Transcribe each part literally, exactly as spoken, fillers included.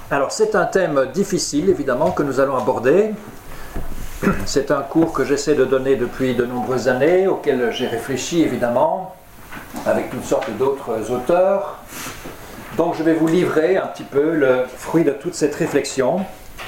Alors, c'est un thème difficile, évidemment, que nous allons aborder. C'est un cours que j'essaie de donner depuis de nombreuses années, auquel j'ai réfléchi, évidemment, avec toutes sortes d'autres auteurs. Donc, je vais vous livrer un petit peu le fruit de toute cette réflexion.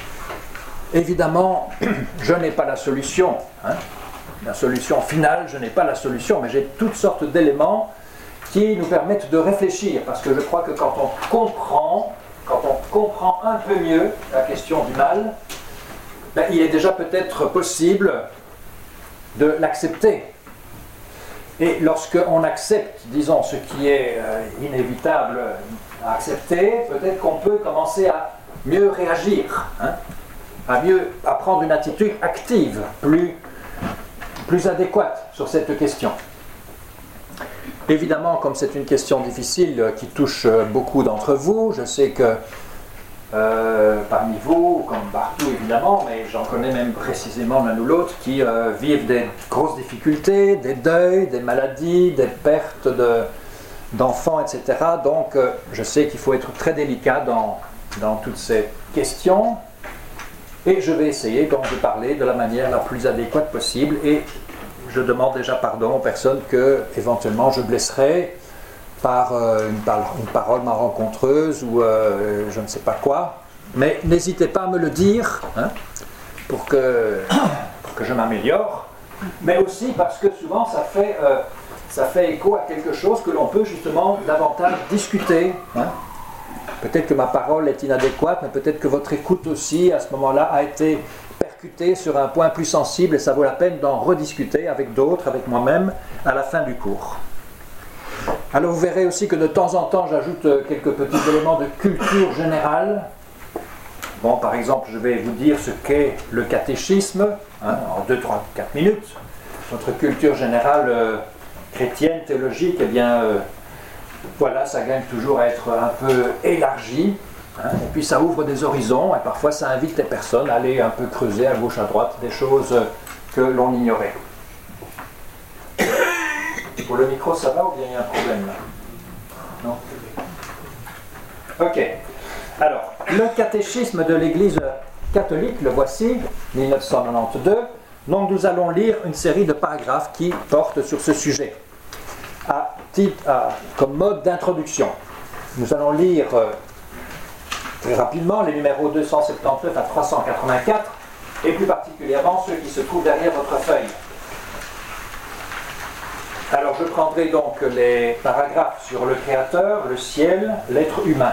Évidemment, je n'ai pas la solution. Hein. La solution finale, je n'ai pas la solution, mais j'ai toutes sortes d'éléments qui nous permettent de réfléchir, parce que je crois que quand on comprend, quand on comprend un peu mieux la question du mal, ben, il est déjà peut-être possible de l'accepter. Et lorsqu'on accepte, disons, ce qui est euh, inévitable à accepter, peut-être qu'on peut commencer à mieux réagir, hein, à mieux à prendre une attitude active, plus, plus adéquate sur cette question. Évidemment, comme c'est une question difficile qui touche beaucoup d'entre vous, je sais que euh, parmi vous, comme partout évidemment, mais j'en connais même précisément l'un ou l'autre, qui euh, vivent des grosses difficultés, des deuils, des maladies, des pertes de, d'enfants, et cetera. Donc euh, je sais qu'il faut être très délicat dans, dans toutes ces questions, et je vais essayer donc de parler de la manière la plus adéquate possible, et je demande déjà pardon aux personnes que, éventuellement, je blesserai par euh, une, par une parole malencontreuse ou euh, je ne sais pas quoi. Mais n'hésitez pas à me le dire, hein, pour, que, pour que je m'améliore. Mais aussi parce que souvent, ça fait, euh, ça fait écho à quelque chose que l'on peut justement davantage discuter. Hein. Peut-être que ma parole est inadéquate, mais peut-être que votre écoute aussi, à ce moment-là, a été percuté sur un point plus sensible et ça vaut la peine d'en rediscuter avec d'autres, avec moi-même, à la fin du cours. Alors vous verrez aussi que de temps en temps j'ajoute quelques petits éléments de culture générale. Bon, par exemple, je vais vous dire ce qu'est le catéchisme, hein, en deux, trois, quatre minutes. Notre culture générale euh, chrétienne, théologique, eh bien, euh, voilà, ça gagne toujours à être un peu élargi. Hein, et puis ça ouvre des horizons et parfois ça invite les personnes à aller un peu creuser à gauche à droite des choses que l'on ignorait. Pour le micro, ça va ou bien il y a un problème là? Non? Ok. Alors, le catéchisme de l'Église catholique, le voici, mille neuf cent quatre-vingt-douze. Donc nous allons lire une série de paragraphes qui portent sur ce sujet. À titre, à, comme mode d'introduction, nous allons lire euh, très rapidement les numéros deux cent soixante-dix-neuf à trois cent quatre-vingt-quatre et plus particulièrement ceux qui se trouvent derrière votre feuille. Alors je prendrai donc les paragraphes sur le Créateur, le ciel, l'être humain.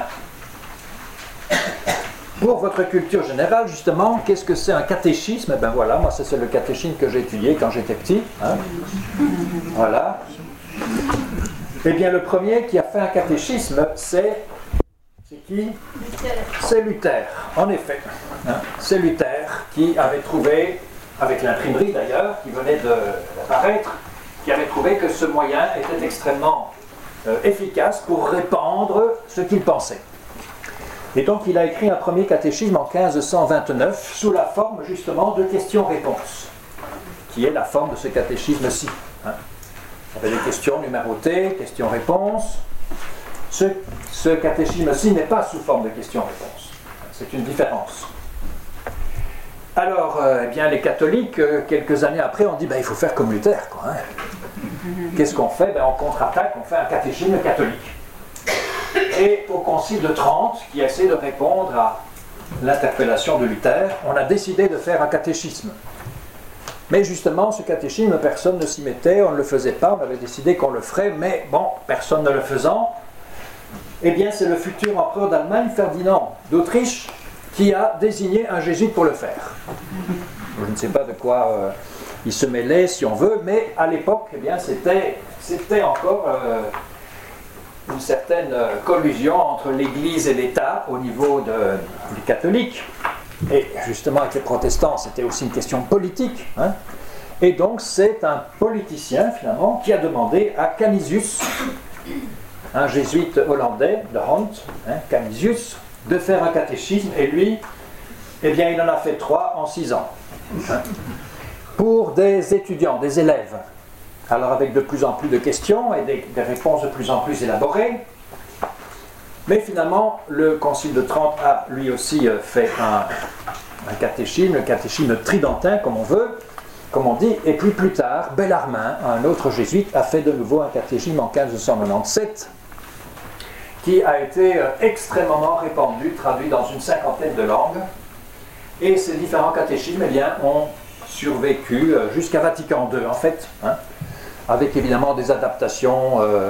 Pour votre culture générale, justement, qu'est-ce que c'est un catéchisme? Eh bien voilà, moi c'est le catéchisme que j'ai étudié quand j'étais petit. Hein. Voilà. Eh bien le premier qui a fait un catéchisme, c'est... C'est qui? C'est Luther, en effet. Hein, c'est Luther qui avait trouvé, avec l'imprimerie d'ailleurs, qui venait d'apparaître, qui avait trouvé que ce moyen était extrêmement euh, efficace pour répandre ce qu'il pensait. Et donc il a écrit un premier catéchisme en mille cinq cent vingt-neuf sous la forme justement de questions-réponses, qui est la forme de ce catéchisme-ci. Hein. Il y avait des questions numérotées, questions-réponses. Ce, ce catéchisme-ci n'est pas sous forme de questions-réponses. C'est une différence. Alors, euh, eh bien, les catholiques, euh, quelques années après, ont dit ben, il faut faire comme Luther. Quoi, hein. Qu'est-ce qu'on fait? Ben, on contre-attaque, on fait un catéchisme catholique. Et au Concile de Trente, qui essaie de répondre à l'interpellation de Luther, on a décidé de faire un catéchisme. Mais justement, ce catéchisme, personne ne s'y mettait, on ne le faisait pas, on avait décidé qu'on le ferait, mais bon, personne ne le faisant. Eh bien, c'est le futur empereur d'Allemagne, Ferdinand d'Autriche, qui a désigné un jésuite pour le faire. Je ne sais pas de quoi euh, il se mêlait, si on veut, mais à l'époque, eh bien, c'était, c'était encore euh, une certaine euh, collusion entre l'Église et l'État au niveau de, des catholiques. Et justement, avec les protestants, c'était aussi une question politique. Hein. Et donc, c'est un politicien, finalement, qui a demandé à Canisius, un jésuite hollandais de Hont, hein, Canisius, de faire un catéchisme, et lui, eh bien, il en a fait trois en six ans. Hein, pour des étudiants, des élèves. Alors, avec de plus en plus de questions et des, des réponses de plus en plus élaborées. Mais finalement, le Concile de Trente a lui aussi fait un, un catéchisme, le catéchisme tridentin, comme on veut, comme on dit, et puis plus tard, Bellarmin, un autre jésuite, a fait de nouveau un catéchisme en mille cinq cent quatre-vingt-dix-sept, qui a été extrêmement répandu, traduit dans une cinquantaine de langues, et ces différents catéchismes, eh bien, ont survécu jusqu'à Vatican deux, en fait, hein, avec évidemment des adaptations euh,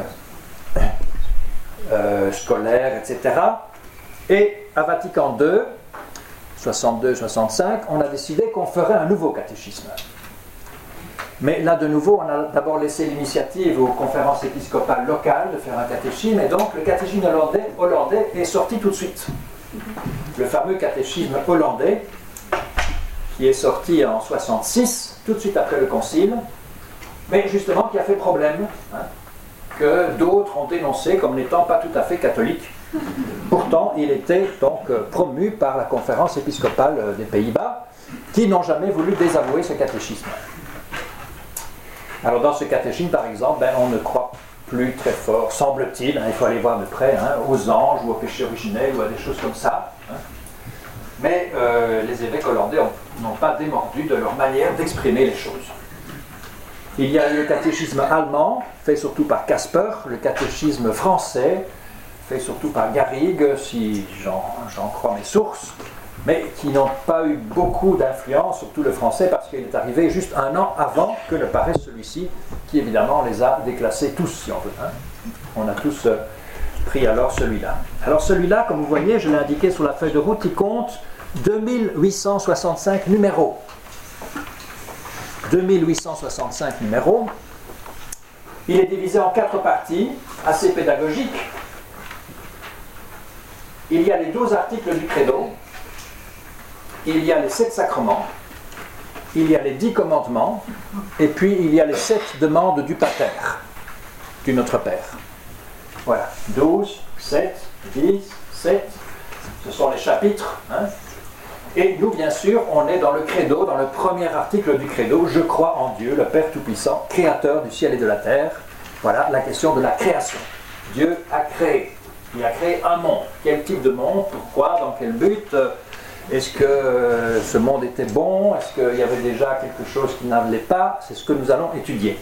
euh, scolaires, et cetera. Et à Vatican deux, soixante-deux soixante-cinq, on a décidé qu'on ferait un nouveau catéchisme. Mais là, de nouveau, on a d'abord laissé l'initiative aux conférences épiscopales locales de faire un catéchisme, et donc le catéchisme hollandais, hollandais est sorti tout de suite. Le fameux catéchisme hollandais, qui est sorti en soixante-six, tout de suite après le Concile, mais justement qui a fait problème, hein, que d'autres ont dénoncé comme n'étant pas tout à fait catholique. Pourtant, il était donc promu par la conférence épiscopale des Pays-Bas, qui n'ont jamais voulu désavouer ce catéchisme. Alors dans ce catéchisme, par exemple, ben, on ne croit plus très fort, semble-t-il, hein, il faut aller voir de près, hein, aux anges ou au péché originel ou à des choses comme ça. Hein. Mais euh, les évêques hollandais n'ont pas démordu de leur manière d'exprimer les choses. Il y a eu le catéchisme allemand, fait surtout par Casper, le catéchisme français, fait surtout par Garrigue, si j'en crois mes sources, mais qui n'ont pas eu beaucoup d'influence, surtout le français, parce qu'il est arrivé juste un an avant que ne paraisse celui-ci, qui évidemment les a déclassés tous, si on veut. Hein. On a tous euh, pris alors celui-là. Alors celui-là, comme vous voyez, je l'ai indiqué sur la feuille de route, il compte deux mille huit cent soixante-cinq numéros. deux mille huit cent soixante-cinq numéros. Il est divisé en quatre parties, assez pédagogiques. Il y a les douze articles du credo, il y a les sept sacrements, il y a les dix commandements, et puis il y a les sept demandes du Pater, du Notre Père. Voilà, douze, sept, dix, sept, ce sont les chapitres. Hein. Et nous, bien sûr, on est dans le credo, dans le premier article du credo, je crois en Dieu, le Père Tout-Puissant, créateur du ciel et de la terre. Voilà la question de la création. Dieu a créé. Il a créé un monde. Quel type de monde? Pourquoi? Dans quel but? Est-ce que ce monde était bon? Est-ce qu'il y avait déjà quelque chose qui n'allait pas? C'est ce que nous allons étudier.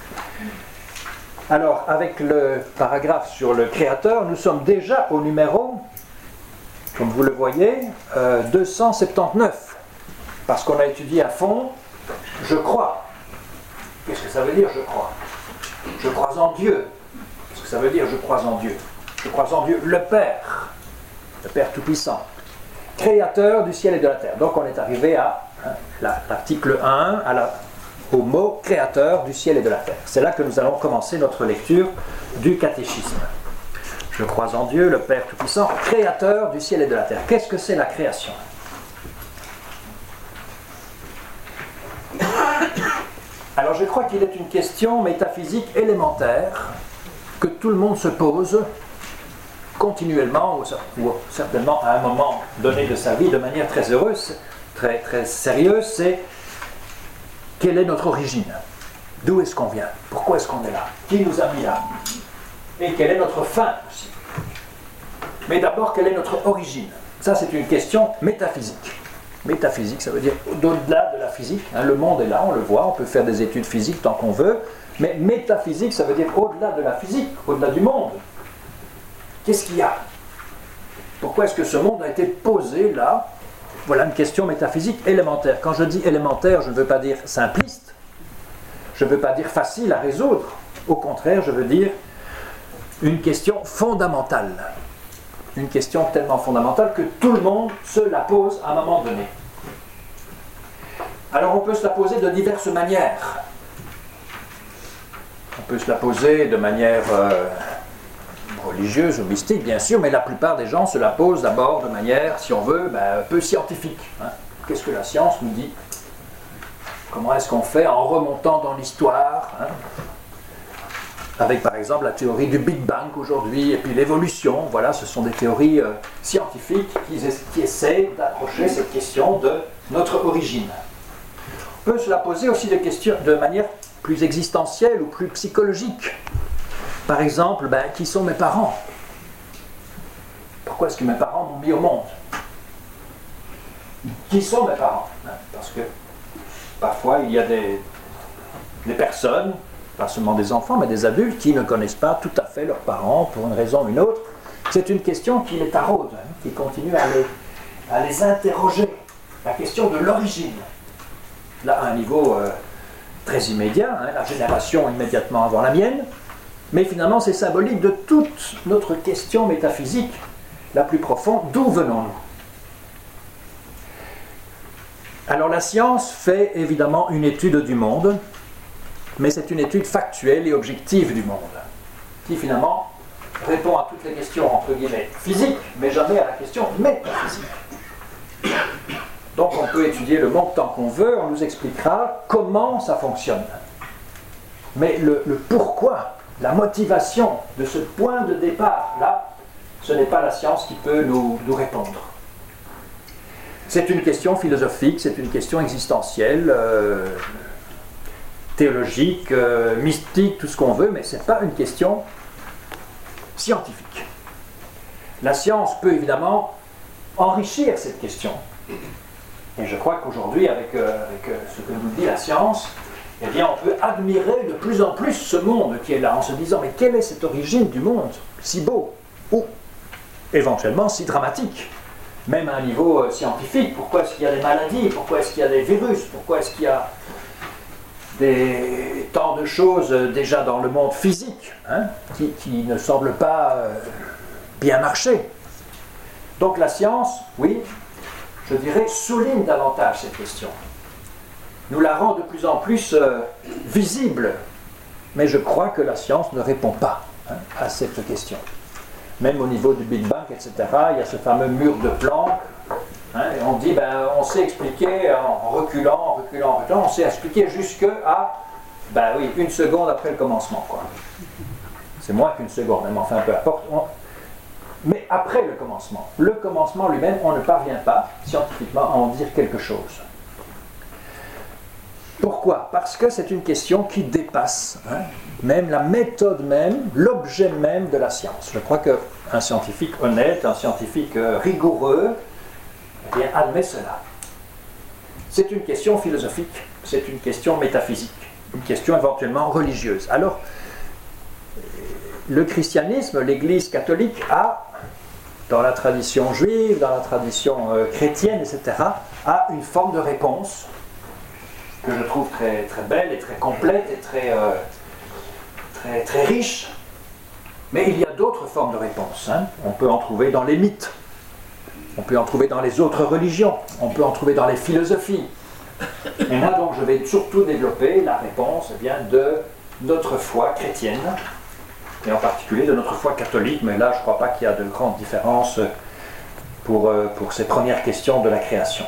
Alors, avec le paragraphe sur le Créateur, nous sommes déjà au numéro, comme vous le voyez, euh, deux cent soixante-dix-neuf. Parce qu'on a étudié à fond, je crois. Qu'est-ce que ça veut dire, je crois? Je crois en Dieu. Qu'est-ce que ça veut dire, je crois en Dieu? Je crois en Dieu, le Père, le Père Tout-Puissant, créateur du ciel et de la terre. Donc on est arrivé à hein, l'article un, à la, au mot créateur du ciel et de la terre. C'est là que nous allons commencer notre lecture du catéchisme. Je crois en Dieu, le Père Tout-Puissant, créateur du ciel et de la terre. Qu'est-ce que c'est la création? Alors je crois qu'il est une question métaphysique élémentaire que tout le monde se pose continuellement, ou certainement à un moment donné de sa vie, de manière très heureuse, très, très sérieuse, c'est quelle est notre origine? D'où est-ce qu'on vient? Pourquoi est-ce qu'on est là? Qui nous a mis là? Et quelle est notre fin aussi? Mais d'abord, quelle est notre origine? Ça, c'est une question métaphysique. Métaphysique, ça veut dire au-delà de la physique. Hein, le monde est là, on le voit, on peut faire des études physiques tant qu'on veut, mais métaphysique, ça veut dire au-delà de la physique, au-delà du monde. Qu'est-ce qu'il y a? Pourquoi est-ce que ce monde a été posé là? Voilà une question métaphysique élémentaire. Quand je dis élémentaire, je ne veux pas dire simpliste, je ne veux pas dire facile à résoudre. Au contraire, je veux dire une question fondamentale. Une question tellement fondamentale que tout le monde se la pose à un moment donné. Alors on peut se la poser de diverses manières. On peut se la poser de manière euh, religieuse ou mystique, bien sûr, mais la plupart des gens se la posent d'abord de manière, si on veut, ben, un peu scientifique. Hein. Qu'est-ce que la science nous dit? Comment est-ce qu'on fait en remontant dans l'histoire, hein, avec par exemple la théorie du Big Bang aujourd'hui, et puis l'évolution. Voilà, ce sont des théories euh, scientifiques qui, qui essaient d'approcher cette question de notre origine. On peut se la poser aussi de, questions, de manière plus existentielle ou plus psychologique. Par exemple, ben, qui sont mes parents? Pourquoi est-ce que mes parents m'ont mis au monde? Qui sont mes parents? Parce que parfois il y a des, des personnes, pas seulement des enfants, mais des adultes qui ne connaissent pas tout à fait leurs parents pour une raison ou une autre. C'est une question qui les taraude, hein, qui continue à les, à les interroger. La question de l'origine. Là, à un niveau euh, très immédiat, hein, la génération immédiatement avant la mienne, mais finalement c'est symbolique de toute notre question métaphysique la plus profonde. D'où venons-nous? Alors la science fait évidemment une étude du monde, mais c'est une étude factuelle et objective du monde, qui finalement répond à toutes les questions entre guillemets physiques, mais jamais à la question métaphysique. Donc on peut étudier le monde tant qu'on veut, on nous expliquera comment ça fonctionne. Mais le, le pourquoi, la motivation de ce point de départ, là, ce n'est pas la science qui peut nous, nous répondre. C'est une question philosophique, c'est une question existentielle, euh, théologique, euh, mystique, tout ce qu'on veut, mais ce n'est pas une question scientifique. La science peut évidemment enrichir cette question. Et je crois qu'aujourd'hui, avec, euh, avec euh, ce que nous dit la science, eh bien, on peut admirer de plus en plus ce monde qui est là, en se disant, mais quelle est cette origine du monde, si beau, ou éventuellement si dramatique, même à un niveau euh, scientifique. Pourquoi est-ce qu'il y a des maladies? Pourquoi est-ce qu'il y a des virus? Pourquoi est-ce qu'il y a des, tant de choses euh, déjà dans le monde physique, hein, qui, qui ne semblent pas euh, bien marcher? Donc la science, oui, je dirais, souligne davantage cette question. Nous la rend de plus en plus euh, visible, mais je crois que la science ne répond pas, hein, à cette question. Même au niveau du Big Bang, et cetera, il y a ce fameux mur de Planck, hein, et on dit, ben, on sait expliquer en reculant, en reculant, en reculant, on sait expliquer jusque à, ben oui, une seconde après le commencement, quoi. C'est moins qu'une seconde, même, enfin, peu importe. On... Mais après le commencement, le commencement lui-même, on ne parvient pas, scientifiquement, à en dire quelque chose. Pourquoi? Parce que c'est une question qui dépasse, hein, même la méthode même, l'objet même de la science. Je crois qu'un scientifique honnête, un scientifique euh, rigoureux, eh bien, admet cela. C'est une question philosophique, c'est une question métaphysique, une question éventuellement religieuse. Alors, le christianisme, l'Église catholique a, dans la tradition juive, dans la tradition euh, chrétienne, et cetera, a une forme de réponse que je trouve très, très belle et très complète et très, euh, très, très riche. Mais il y a d'autres formes de réponse, hein. On peut en trouver dans les mythes, on peut en trouver dans les autres religions, on peut en trouver dans les philosophies. Et moi donc je vais surtout développer la réponse, eh bien, de notre foi chrétienne, et en particulier de notre foi catholique, mais là je ne crois pas qu'il y a de grandes différences pour, euh, pour ces premières questions de la création.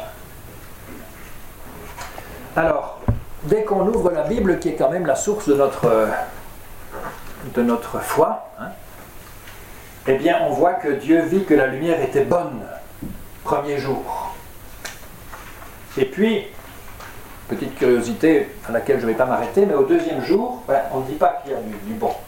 Alors, dès qu'on ouvre la Bible, qui est quand même la source de notre, euh, de notre foi, hein, eh bien on voit que Dieu vit que la lumière était bonne, premier jour. Et puis, petite curiosité à laquelle je ne vais pas m'arrêter, mais au deuxième jour, ben, on ne dit pas qu'il y a du, du bon.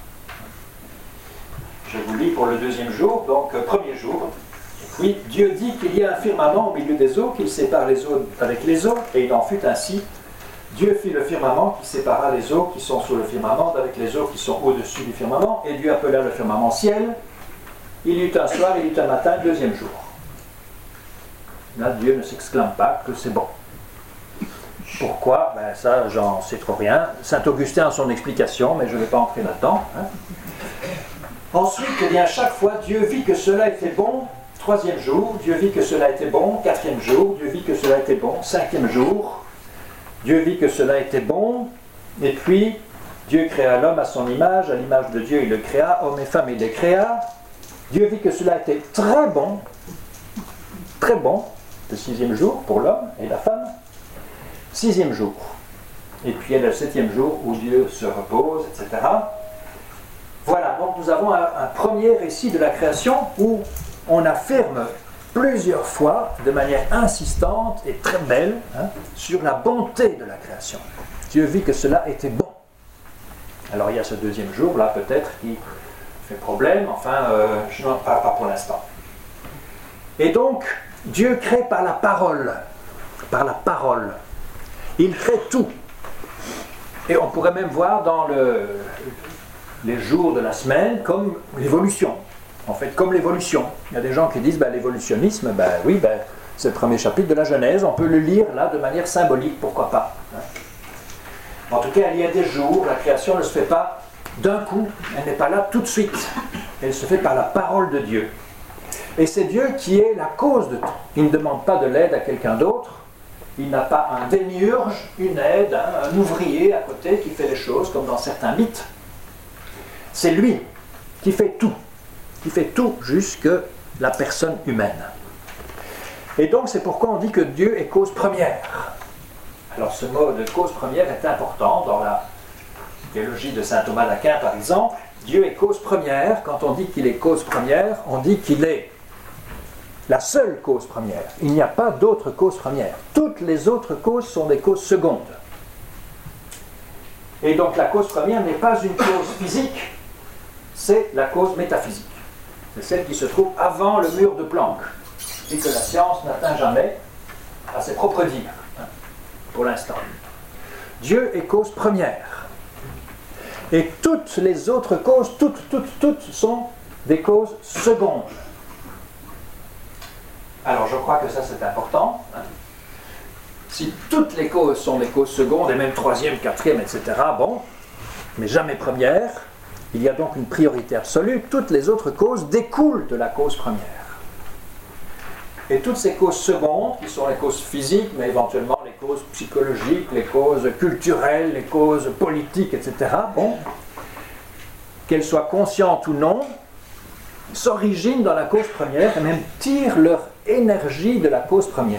Je vous lis pour le deuxième jour, donc euh, premier jour. Oui, Dieu dit qu'il y a un firmament au milieu des eaux, qu'il sépare les eaux avec les eaux, et il en fut ainsi. Dieu fit le firmament qui sépara les eaux qui sont sous le firmament d'avec les eaux qui sont au-dessus du firmament, et Dieu appela le firmament ciel. Il y eut un soir, il y eut un matin, deuxième jour. Là, Dieu ne s'exclame pas que c'est bon. Pourquoi? Ben ça, j'en sais trop rien. Saint Augustin a son explication, mais je ne vais pas entrer là-dedans. Hein. Ensuite, eh bien, chaque fois, Dieu vit que cela était bon. Troisième jour, Dieu vit que cela était bon. Quatrième jour, Dieu vit que cela était bon. Cinquième jour, Dieu vit que cela était bon. Et puis, Dieu créa l'homme à son image. À l'image de Dieu, il le créa. Homme et femme, il les créa. Dieu vit que cela était très bon. Très bon. Le sixième jour pour l'homme et la femme. Sixième jour. Et puis, il y a le septième jour où Dieu se repose, et cetera. Voilà, donc nous avons un, un premier récit de la création où on affirme plusieurs fois, de manière insistante et très belle, hein, sur la bonté de la création. Dieu vit que cela était bon. Alors il y a ce deuxième jour, là peut-être, qui fait problème, enfin, euh, je n'en parle pas pour l'instant. Et donc, Dieu crée par la parole. Par la parole. Il crée tout. Et on pourrait même voir dans le, les jours de la semaine comme l'évolution. En fait, comme l'évolution. Il y a des gens qui disent, ben, l'évolutionnisme, ben oui, ben, c'est le premier chapitre de la Genèse, on peut le lire là de manière symbolique, pourquoi pas. En tout cas, il y a des jours, la création ne se fait pas d'un coup, elle n'est pas là tout de suite. Elle se fait par la parole de Dieu. Et c'est Dieu qui est la cause de tout. Il ne demande pas de l'aide à quelqu'un d'autre. Il n'a pas un démiurge, une aide, hein, un ouvrier à côté qui fait les choses, comme dans certains mythes. C'est lui qui fait tout. Qui fait tout jusque la personne humaine. Et donc c'est pourquoi on dit que Dieu est cause première. Alors ce mot de cause première est important dans la théologie de saint Thomas d'Aquin par exemple. Dieu est cause première. Quand on dit qu'il est cause première, on dit qu'il est la seule cause première. Il n'y a pas d'autre cause première. Toutes les autres causes sont des causes secondes. Et donc la cause première n'est pas une cause physique, c'est la cause métaphysique. C'est celle qui se trouve avant le mur de Planck et que la science n'atteint jamais à ses propres dires, hein, pour l'instant. Dieu est cause première. Et toutes les autres causes, toutes, toutes, toutes sont des causes secondes. Alors je crois que ça c'est important. Hein. Si toutes les causes sont des causes secondes, et même troisième, quatrième, et cetera, bon, mais jamais première, il y a donc une priorité absolue. Toutes les autres causes découlent de la cause première. Et toutes ces causes secondes, qui sont les causes physiques, mais éventuellement les causes psychologiques, les causes culturelles, les causes politiques, et cetera, bon, qu'elles soient conscientes ou non, s'originent dans la cause première et même tirent leur énergie de la cause première.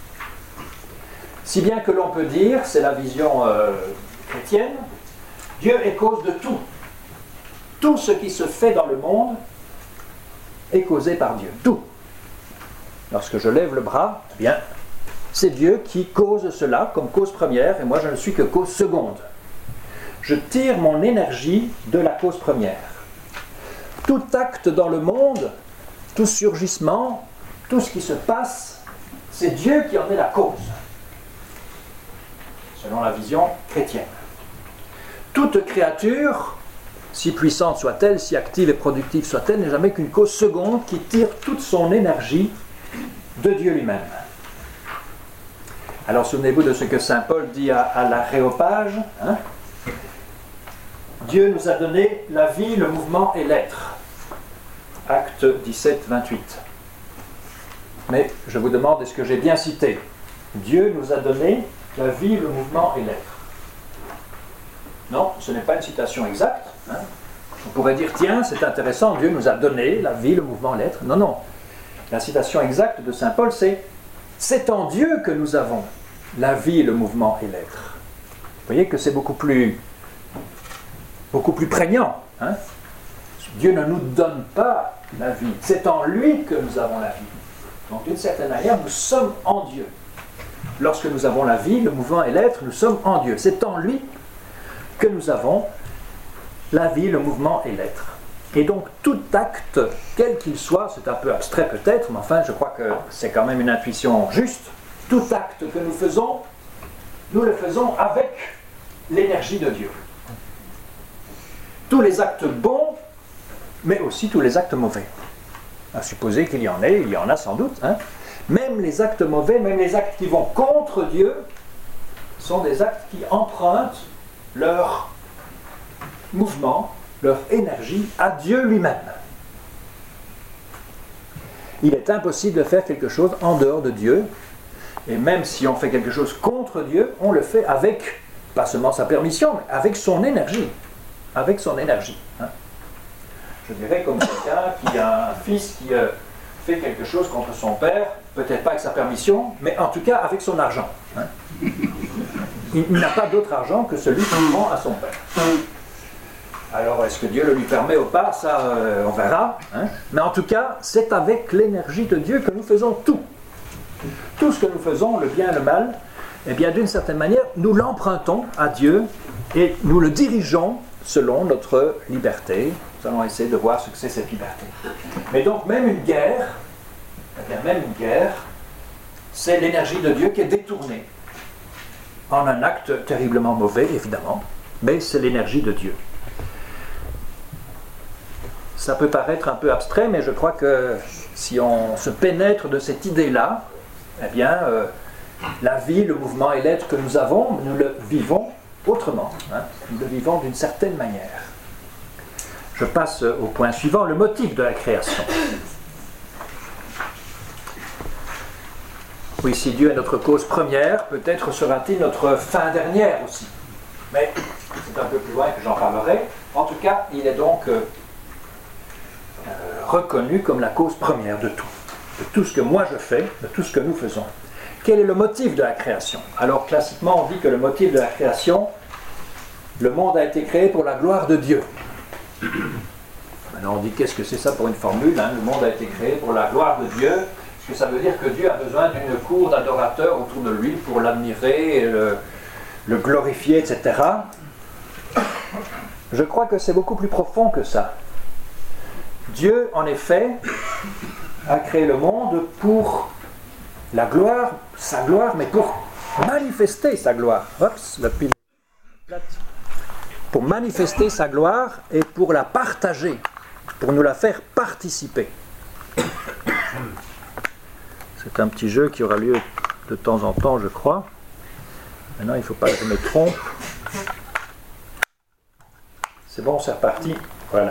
Si bien que l'on peut dire, c'est la vision euh, chrétienne, Dieu est cause de tout. Tout ce qui se fait dans le monde est causé par Dieu. Tout. Lorsque je lève le bras, eh bien, c'est Dieu qui cause cela comme cause première, et moi je ne suis que cause seconde. Je tire mon énergie de la cause première. Tout acte dans le monde, tout surgissement, tout ce qui se passe, c'est Dieu qui en est la cause, selon la vision chrétienne. Toute créature, si puissante soit-elle, si active et productive soit-elle, n'est jamais qu'une cause seconde qui tire toute son énergie de Dieu lui-même. Alors souvenez-vous de ce que saint Paul dit à, à l'Aréopage, hein? Dieu nous a donné la vie, le mouvement et l'être. Acte dix-sept, vingt-huit. Mais je vous demande, est-ce que j'ai bien cité? Dieu nous a donné la vie, le mouvement et l'être. Non, ce n'est pas une citation exacte. Hein? On pourrait dire, tiens, c'est intéressant, Dieu nous a donné la vie, le mouvement, l'être. Non, non. La citation exacte de saint Paul, c'est « C'est en Dieu que nous avons la vie, le mouvement et l'être. » Vous voyez que c'est beaucoup plus, beaucoup plus prégnant. Hein? Dieu ne nous donne pas la vie. C'est en lui que nous avons la vie. Donc d'une certaine manière, nous sommes en Dieu. Lorsque nous avons la vie, le mouvement et l'être, nous sommes en Dieu. C'est en lui que nous avons la vie, le mouvement et l'être. Et donc tout acte, quel qu'il soit, c'est un peu abstrait peut-être, mais enfin je crois que c'est quand même une intuition juste, tout acte que nous faisons, nous le faisons avec l'énergie de Dieu. Tous les actes bons, mais aussi tous les actes mauvais. À supposer qu'il y en ait, il y en a sans doute, hein. Même les actes mauvais, même les actes qui vont contre Dieu, sont des actes qui empruntent leur mouvement, leur énergie à Dieu lui-même. Il est impossible de faire quelque chose en dehors de Dieu, et même si on fait quelque chose contre Dieu, on le fait avec, pas seulement sa permission, mais avec son énergie. Avec son énergie. Hein. Je dirais comme quelqu'un qui a un fils qui euh, fait quelque chose contre son père, peut-être pas avec sa permission, mais en tout cas avec son argent. Hein. Il, il n'a pas d'autre argent que celui qu'il rend à son père. Alors, est-ce que Dieu le lui permet ou pas? Ça, euh, on verra. Hein. Mais en tout cas, c'est avec l'énergie de Dieu que nous faisons tout. Tout ce que nous faisons, le bien et le mal, eh bien, d'une certaine manière, nous l'empruntons à Dieu et nous le dirigeons selon notre liberté. Nous allons essayer de voir ce que c'est cette liberté. Mais donc, même une guerre, Eh bien, même une guerre, c'est l'énergie de Dieu qui est détournée en un acte terriblement mauvais, évidemment, mais c'est l'énergie de Dieu. Ça peut paraître un peu abstrait, mais je crois que si on se pénètre de cette idée-là, eh bien, euh, la vie, le mouvement et l'être que nous avons, nous le vivons autrement. Hein, nous le vivons d'une certaine manière. Je passe au point suivant, le motif de la création. Oui, si Dieu est notre cause première, peut-être sera-t-il notre fin dernière aussi. Mais c'est un peu plus loin que j'en parlerai. En tout cas, il est donc euh, euh, reconnu comme la cause première de tout. De tout ce que moi je fais, de tout ce que nous faisons. Quel est le motif de la création? Alors, classiquement, on dit que le motif de la création, le monde a été créé pour la gloire de Dieu. Maintenant, on dit, qu'est-ce que c'est ça pour une formule, hein? Le monde a été créé pour la gloire de Dieu. Est-ce que ça veut dire que Dieu a besoin d'une cour d'adorateurs autour de lui pour l'admirer, le, le glorifier, et cetera. Je crois que c'est beaucoup plus profond que ça. Dieu, en effet, a créé le monde pour la gloire, sa gloire, mais pour manifester sa gloire. Oups, la pile plate. Pour manifester sa gloire et pour la partager, pour nous la faire participer. C'est un petit jeu qui aura lieu de temps en temps, je crois. Maintenant, il ne faut pas que je me trompe. C'est bon, c'est reparti. Voilà.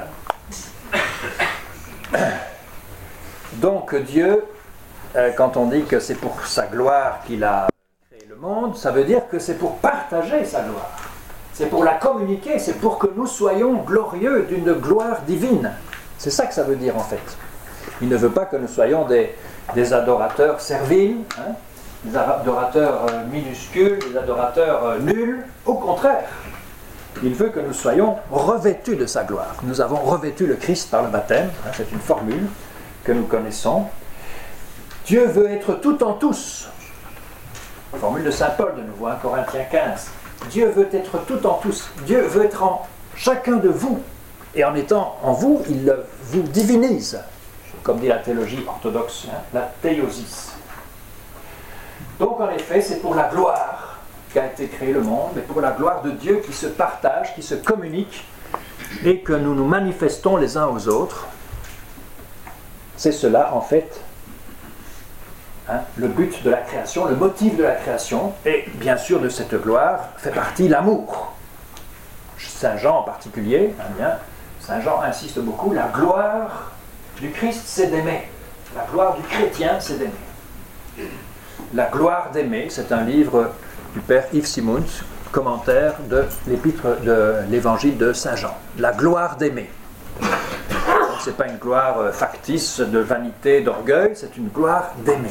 Donc, Dieu, euh, quand on dit que c'est pour sa gloire qu'il a créé le monde, ça veut dire que c'est pour partager sa gloire. C'est pour la communiquer, c'est pour que nous soyons glorieux d'une gloire divine. C'est ça que ça veut dire en fait. Il ne veut pas que nous soyons des, des adorateurs serviles, hein, des adorateurs euh, minuscules, des adorateurs euh, nuls. Au contraire, il veut que nous soyons revêtus de sa gloire. Nous avons revêtu le Christ par le baptême, hein, c'est une formule que nous connaissons. Dieu veut être tout en tous. Formule de saint Paul de nouveau, hein, Corinthiens quinze. Dieu veut être tout en tous. Dieu veut être en chacun de vous. Et en étant en vous, il vous divinise. Comme dit la théologie orthodoxe, hein, la théosis. Donc en effet, c'est pour la gloire qu'a été créé le monde, mais pour la gloire de Dieu qui se partage, qui se communique, et que nous nous manifestons les uns aux autres. C'est cela, en fait, hein, le but de la création, le motif de la création, et bien sûr de cette gloire fait partie l'amour. Saint Jean en particulier, hein, bien, Saint Jean insiste beaucoup, la gloire du Christ c'est d'aimer. La gloire du chrétien c'est d'aimer. La gloire d'aimer, c'est un livre du père Yves Simons, commentaire de l'épître de l'évangile de Saint Jean. La gloire d'aimer. Ce n'est pas une gloire factice de vanité, d'orgueil, c'est une gloire d'aimer.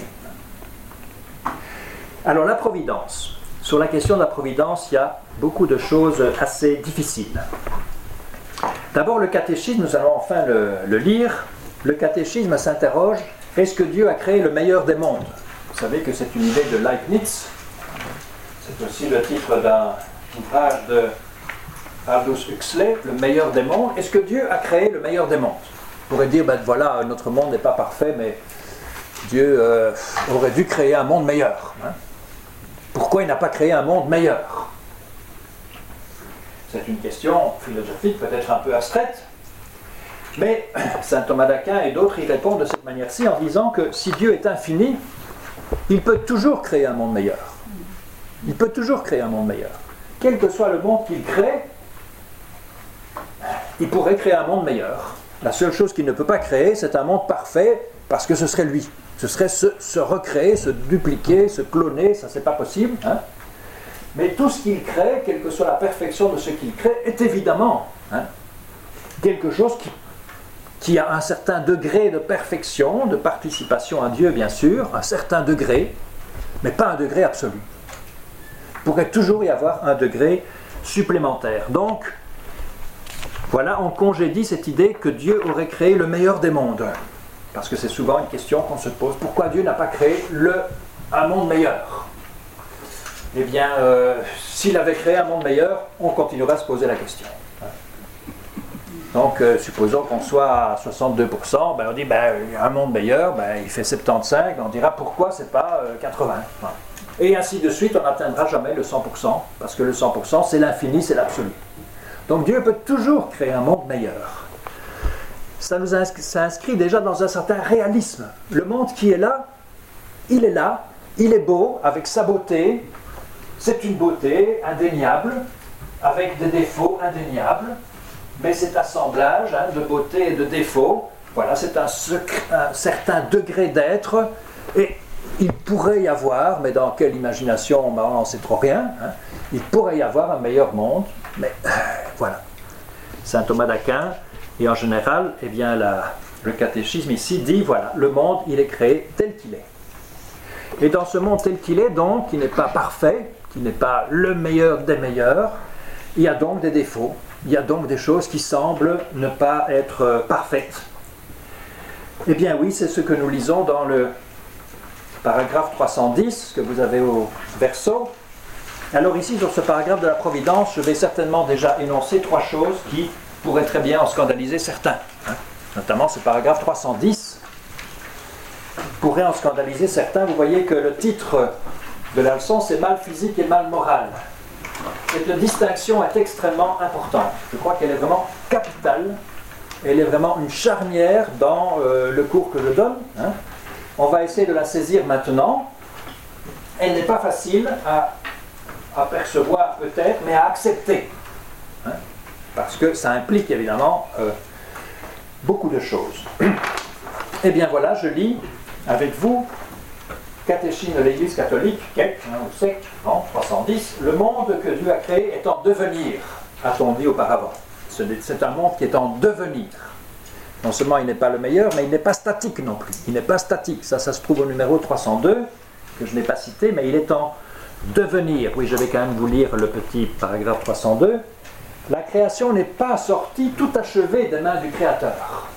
Alors la providence. Sur la question de la providence, il y a beaucoup de choses assez difficiles. D'abord le catéchisme, nous allons enfin le, le lire. Le catéchisme s'interroge, est-ce que Dieu a créé le meilleur des mondes? Vous savez que c'est une idée de Leibniz. C'est aussi le titre d'un ouvrage de Aldous Huxley, le meilleur des mondes. Est-ce que Dieu a créé le meilleur des mondes? On pourrait dire, ben voilà, notre monde n'est pas parfait, mais Dieu euh, aurait dû créer un monde meilleur. Hein? Pourquoi il n'a pas créé un monde meilleur? C'est une question philosophique, peut-être un peu abstraite, mais saint Thomas d'Aquin et d'autres y répondent de cette manière-ci en disant que si Dieu est infini, il peut toujours créer un monde meilleur. Il peut toujours créer un monde meilleur. Quel que soit le monde qu'il crée, il pourrait créer un monde meilleur. La seule chose qu'il ne peut pas créer, c'est un monde parfait, parce que ce serait lui. Ce serait se, se recréer, se dupliquer, se cloner, ça c'est pas possible. Hein? Mais tout ce qu'il crée, quelle que soit la perfection de ce qu'il crée, est évidemment hein, quelque chose qui, qui a un certain degré de perfection, de participation à Dieu bien sûr, un certain degré, mais pas un degré absolu. Il pourrait toujours y avoir un degré supplémentaire. Donc, voilà, on congédie cette idée que Dieu aurait créé le meilleur des mondes. Parce que c'est souvent une question qu'on se pose. Pourquoi Dieu n'a pas créé le, un monde meilleur? Eh bien, euh, s'il avait créé un monde meilleur, on continuera à se poser la question. Donc, euh, supposons qu'on soit à soixante-deux pour cent, ben on dit, ben, un monde meilleur, ben, il fait soixante-quinze, ben, on dira pourquoi c'est pas euh, quatre-vingts. Voilà. Et ainsi de suite, on n'atteindra jamais le cent pour cent, parce que le cent pour cent, c'est l'infini, c'est l'absolu. Donc Dieu peut toujours créer un monde meilleur. Ça nous inscrit, ça inscrit déjà dans un certain réalisme. Le monde qui est là, il est là, il est beau, avec sa beauté, c'est une beauté indéniable, avec des défauts indéniables, mais cet assemblage hein, de beauté et de défauts, voilà, c'est un, un certain degré d'être, et il pourrait y avoir, mais dans quelle imagination, ben, on n'en sait trop rien, hein, il pourrait y avoir un meilleur monde, mais euh, voilà. Saint Thomas d'Aquin, et en général, eh bien, la, le catéchisme ici dit, voilà, le monde, il est créé tel qu'il est. Et dans ce monde tel qu'il est, donc, qui n'est pas parfait, qui n'est pas le meilleur des meilleurs, il y a donc des défauts, il y a donc des choses qui semblent ne pas être euh, parfaites. Eh bien oui, c'est ce que nous lisons dans le paragraphe trois cent dix, que vous avez au verso. Alors ici, sur ce paragraphe de la Providence, je vais certainement déjà énoncer trois choses qui pourraient très bien en scandaliser certains. Hein. Notamment ce paragraphe trois cent dix pourrait en scandaliser certains. Vous voyez que le titre de la leçon, c'est « Mal physique et mal moral ». Cette distinction est extrêmement importante. Je crois qu'elle est vraiment capitale. Elle est vraiment une charnière dans euh, le cours que je donne. Hein. On va essayer de la saisir maintenant. Elle n'est pas facile à apercevoir peut-être, mais à accepter. Hein, parce que ça implique évidemment euh, beaucoup de choses. Eh bien voilà, je lis avec vous Catéchisme de l'Église catholique, Keck, hein, ou Sec, non, trois cent dix. Le monde que Dieu a créé est en devenir, a-t-on dit auparavant. C'est un monde qui est en devenir. Non seulement il n'est pas le meilleur, mais il n'est pas statique non plus. Il n'est pas statique. Ça, ça se trouve au numéro trois cent deux, que je n'ai pas cité, mais il est en devenir. Oui, je vais quand même vous lire le petit paragraphe trois cent deux. La création n'est pas sortie tout achevée des mains du Créateur.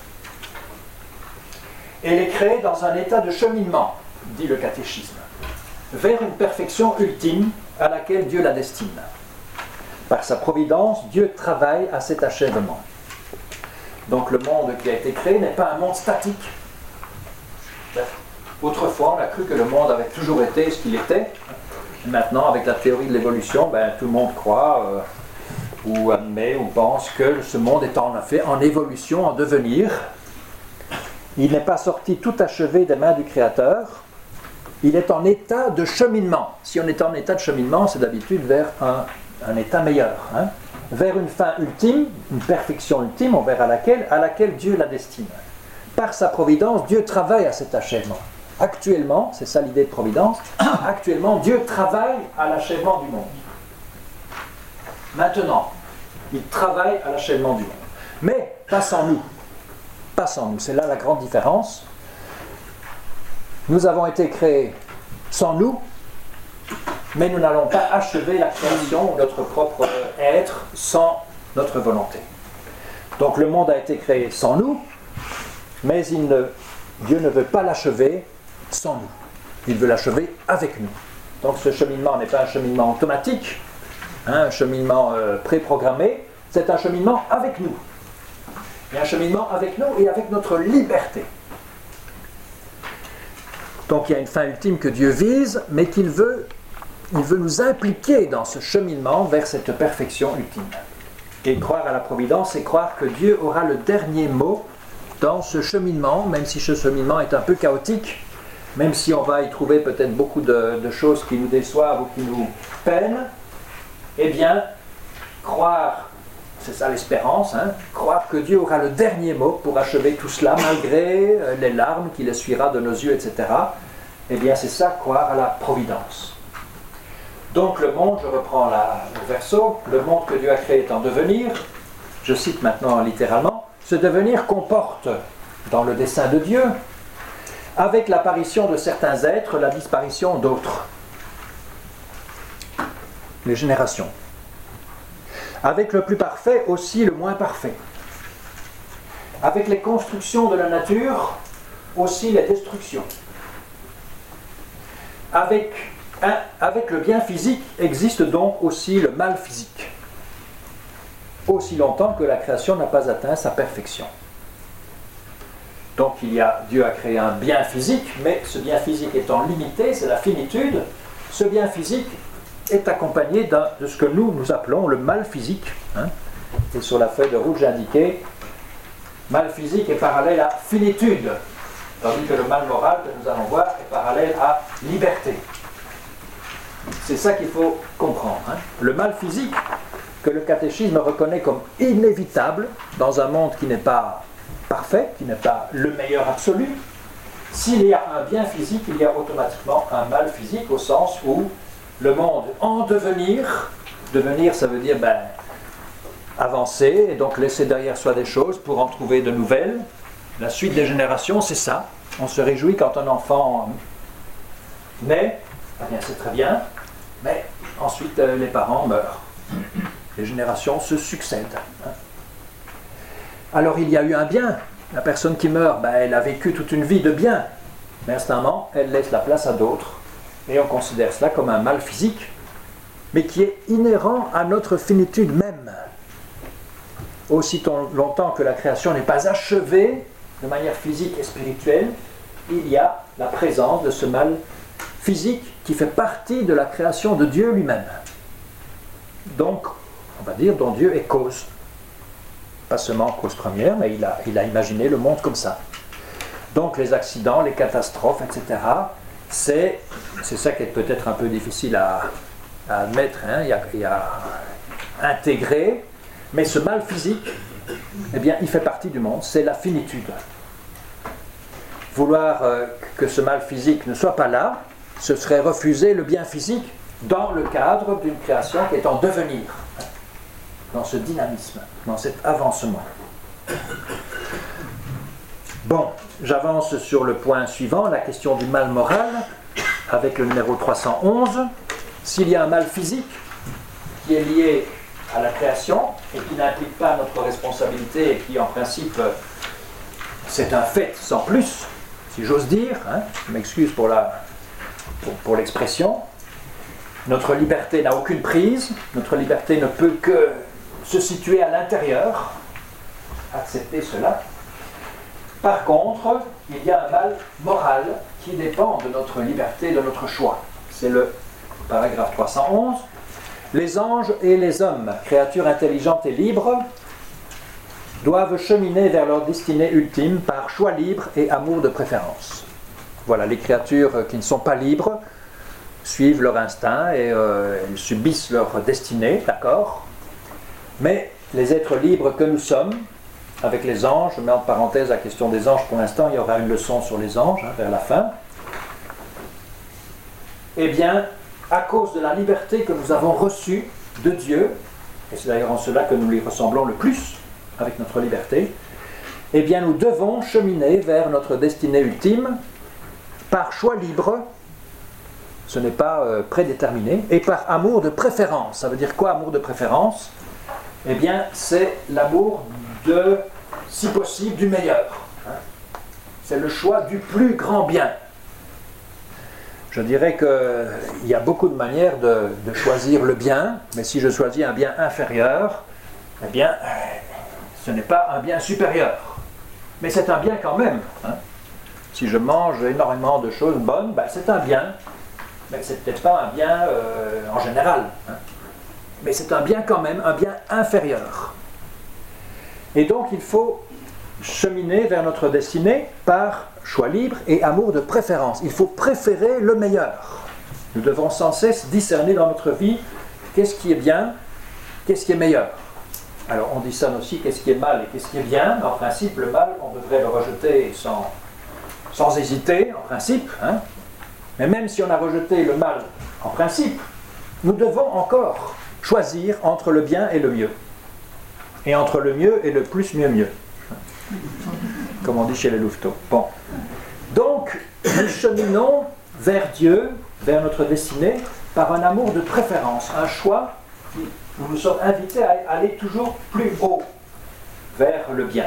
Elle est créée dans un état de cheminement, dit le catéchisme, vers une perfection ultime à laquelle Dieu la destine. Par sa providence, Dieu travaille à cet achèvement. Donc le monde qui a été créé n'est pas un monde statique. Autrefois, on a cru que le monde avait toujours été ce qu'il était. Maintenant, avec la théorie de l'évolution, ben, tout le monde croit euh, ou admet ou pense que ce monde est en fait en évolution, en devenir. Il n'est pas sorti tout achevé des mains du Créateur. Il est en état de cheminement. Si on est en état de cheminement, c'est d'habitude vers un, un état meilleur. Hein, vers une fin ultime, une perfection ultime, on verra laquelle, à laquelle Dieu la destine. Par sa providence, Dieu travaille à cet achèvement. Actuellement, c'est ça l'idée de providence, actuellement, Dieu travaille à l'achèvement du monde. Maintenant, il travaille à l'achèvement du monde. Mais pas sans nous. Pas sans nous. C'est là la grande différence. Nous avons été créés sans nous, mais nous n'allons pas achever la création, notre propre être, sans notre volonté. Donc le monde a été créé sans nous, mais il ne, Dieu ne veut pas l'achever sans nous. Il veut l'achever avec nous. Donc ce cheminement n'est pas un cheminement automatique, hein, un cheminement euh, préprogrammé, c'est un cheminement avec nous. Et un cheminement avec nous et avec notre liberté. Donc il y a une fin ultime que Dieu vise, mais qu'il veut, il veut nous impliquer dans ce cheminement vers cette perfection ultime. Et croire à la providence, c'est croire que Dieu aura le dernier mot dans ce cheminement, même si ce cheminement est un peu chaotique, même si on va y trouver peut-être beaucoup de, de choses qui nous déçoivent ou qui nous peinent, eh bien, croire, c'est ça l'espérance, hein, croire que Dieu aura le dernier mot pour achever tout cela, malgré euh, les larmes qu'il essuiera de nos yeux, et cetera, eh bien, c'est ça, croire à la providence. Donc le monde, je reprends la, le verso, le monde que Dieu a créé est en devenir, je cite maintenant littéralement, ce devenir comporte, dans le dessein de Dieu, avec l'apparition de certains êtres, la disparition d'autres. Les générations. Avec le plus parfait, aussi le moins parfait. Avec les constructions de la nature, aussi les destructions. Avec, un, avec le bien physique existe donc aussi le mal physique. aussi longtemps que la création n'a pas atteint sa perfection. Donc il y a, Dieu a créé un bien physique, mais ce bien physique étant limité, c'est la finitude, ce bien physique est accompagné de ce que nous, nous appelons le mal physique. Hein. Et sur la feuille de route, j'ai indiqué mal physique est parallèle à finitude, tandis que le mal moral que nous allons voir est parallèle à liberté. C'est ça qu'il faut comprendre. Hein. Le mal physique, que le catéchisme reconnaît comme inévitable dans un monde qui n'est pas parfait, qui n'est pas le meilleur absolu, s'il y a un bien physique, il y a automatiquement un mal physique, au sens où le monde en devenir, devenir ça veut dire ben, avancer, et donc laisser derrière soi des choses pour en trouver de nouvelles. La suite des générations, c'est ça. On se réjouit quand un enfant naît, eh bien c'est très bien, mais ensuite euh, les parents meurent. Les générations se succèdent. Hein. Alors il y a eu un bien. La personne qui meurt, ben, elle a vécu toute une vie de bien, mais instantanément, elle laisse la place à d'autres. Et on considère cela comme un mal physique, mais qui est inhérent à notre finitude même. Aussi longtemps que la création n'est pas achevée de manière physique et spirituelle, il y a la présence de ce mal physique qui fait partie de la création de Dieu lui-même. Donc, on va dire dont Dieu est cause. Pas seulement cause première, mais il a, il a imaginé le monde comme ça. Donc les accidents, les catastrophes, et cetera, c'est, c'est ça qui est peut-être un peu difficile à, à admettre, hein, et, à, et à intégrer, mais ce mal physique, eh bien, il fait partie du monde, c'est la finitude. Vouloir euh, que ce mal physique ne soit pas là, ce serait refuser le bien physique dans le cadre d'une création qui est en devenir, dans ce dynamisme, dans cet avancement. Bon, j'avance sur le point suivant, la question du mal moral, avec le numéro trois cent onze. S'il y a un mal physique qui est lié à la création et qui n'implique pas notre responsabilité et qui en principe c'est un fait sans plus, si j'ose dire, hein, je m'excuse pour, la, pour, pour l'expression, notre liberté n'a aucune prise, notre liberté ne peut que se situer à l'intérieur, accepter cela. Par contre, il y a un mal moral qui dépend de notre liberté, de notre choix. C'est le paragraphe trois cent onze. Les anges et les hommes, créatures intelligentes et libres, doivent cheminer vers leur destinée ultime par choix libre et amour de préférence. Voilà, les créatures qui ne sont pas libres suivent leur instinct et euh, elles subissent leur destinée, d'accord ? Mais les êtres libres que nous sommes, avec les anges, je mets en parenthèse la question des anges pour l'instant, il y aura une leçon sur les anges hein, vers la fin, eh bien, à cause de la liberté que nous avons reçue de Dieu, et c'est d'ailleurs en cela que nous lui ressemblons le plus, avec notre liberté, eh bien, nous devons cheminer vers notre destinée ultime par choix libre, ce n'est pas euh, prédéterminé, et par amour de préférence. Ça veut dire quoi, amour de préférence ? Eh bien, c'est l'amour de, si possible, du meilleur. Hein. C'est le choix du plus grand bien. Je dirais qu'il y a beaucoup de manières de, de choisir le bien, mais si je choisis un bien inférieur, eh bien, ce n'est pas un bien supérieur. Mais c'est un bien quand même. Hein. Si je mange énormément de choses bonnes, ben c'est un bien, mais c'est peut-être pas un bien euh, en général. Hein. Mais c'est un bien quand même, un bien inférieur. Et donc il faut cheminer vers notre destinée par choix libre et amour de préférence. Il faut préférer le meilleur. Nous devons sans cesse discerner dans notre vie qu'est-ce qui est bien, qu'est-ce qui est meilleur. Alors on discerne aussi qu'est-ce qui est mal et qu'est-ce qui est bien. En principe, le mal, on devrait le rejeter sans, sans hésiter, en principe. Hein. Mais même si on a rejeté le mal en principe, nous devons encore choisir entre le bien et le mieux. Et entre le mieux et le plus mieux mieux. Comme on dit chez les Louveteaux. Bon. Donc, nous cheminons vers Dieu, vers notre destinée, par un amour de préférence, un choix qui, où nous sommes invités à aller toujours plus haut, vers le bien.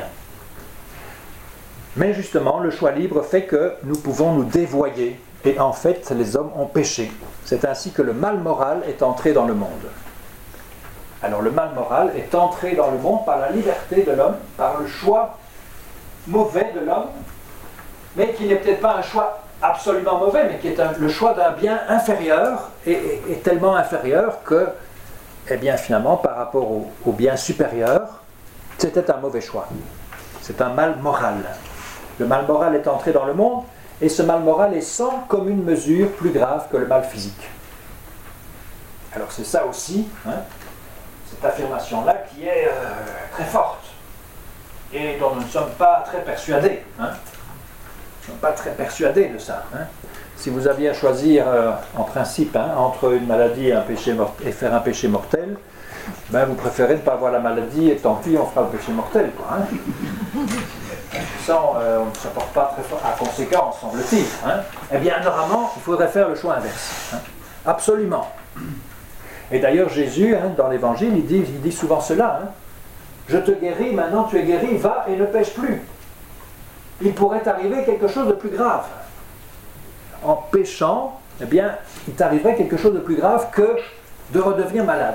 Mais justement, le choix libre fait que nous pouvons nous dévoyer. Et en fait, les hommes ont péché. C'est ainsi que le mal moral est entré dans le monde. Alors le mal moral est entré dans le monde par la liberté de l'homme, par le choix mauvais de l'homme, mais qui n'est peut-être pas un choix absolument mauvais, mais qui est un, le choix d'un bien inférieur, et, et, et tellement inférieur que, eh bien finalement, par rapport au, au bien supérieur, c'était un mauvais choix. C'est un mal moral. Le mal moral est entré dans le monde, et ce mal moral est sans commune mesure plus grave que le mal physique. Alors c'est ça aussi, hein, cette affirmation-là qui est euh, très forte, et dont nous ne sommes pas très persuadés. Hein. Nous ne sommes pas très persuadés de ça. Hein. Si vous aviez à choisir, euh, en principe, hein, entre une maladie et, un péché mort- et faire un péché mortel, ben, vous préférez ne pas avoir la maladie, et tant pis, on fera le péché mortel. Quoi, hein. Ça, on, euh, on ne se porte pas très fort à conséquence, semble-t-il. Hein. Eh bien, normalement, il faudrait faire le choix inverse. Hein. Absolument. Et d'ailleurs, Jésus, hein, dans l'Évangile, il dit, il dit souvent cela. Hein. Je te guéris, maintenant tu es guéri, va et ne pêche plus. Il pourrait arriver quelque chose de plus grave. En péchant, eh bien, il t'arriverait quelque chose de plus grave que de redevenir malade.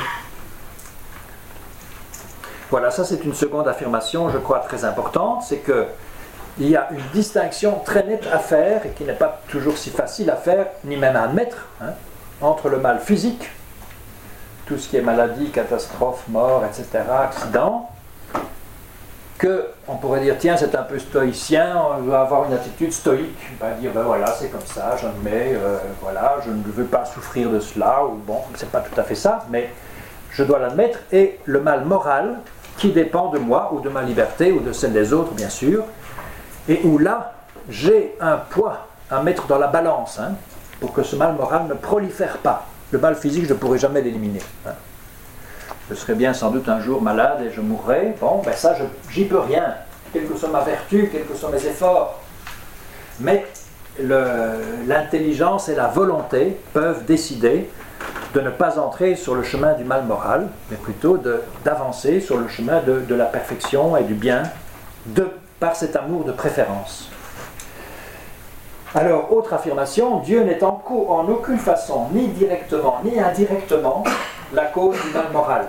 Voilà, ça c'est une seconde affirmation, je crois, très importante, c'est qu'il y a une distinction très nette à faire, et qui n'est pas toujours si facile à faire, ni même à admettre, hein, entre le mal physique, tout ce qui est maladie, catastrophe, mort, et cetera, accident, que on pourrait dire, tiens, c'est un peu stoïcien, on doit avoir une attitude stoïque, on va dire, ben voilà, c'est comme ça, j'admets, euh, voilà, je ne veux pas souffrir de cela, ou bon, c'est pas tout à fait ça, mais je dois l'admettre, et le mal moral, qui dépend de moi, ou de ma liberté, ou de celle des autres, bien sûr, et où là, j'ai un poids à mettre dans la balance, hein, pour que ce mal moral ne prolifère pas. Le mal physique, je ne pourrai jamais l'éliminer. Hein. Je serai bien sans doute un jour malade et je mourrai. Bon, ben ça, je, j'y peux rien, quelle que soit ma vertu, quels que soient mes efforts. Mais le, l'intelligence et la volonté peuvent décider de ne pas entrer sur le chemin du mal moral, mais plutôt de, d'avancer sur le chemin de, de la perfection et du bien, de, par cet amour de préférence. Alors, autre affirmation, Dieu n'est en, co- en aucune façon, ni directement, ni indirectement, la cause du mal moral.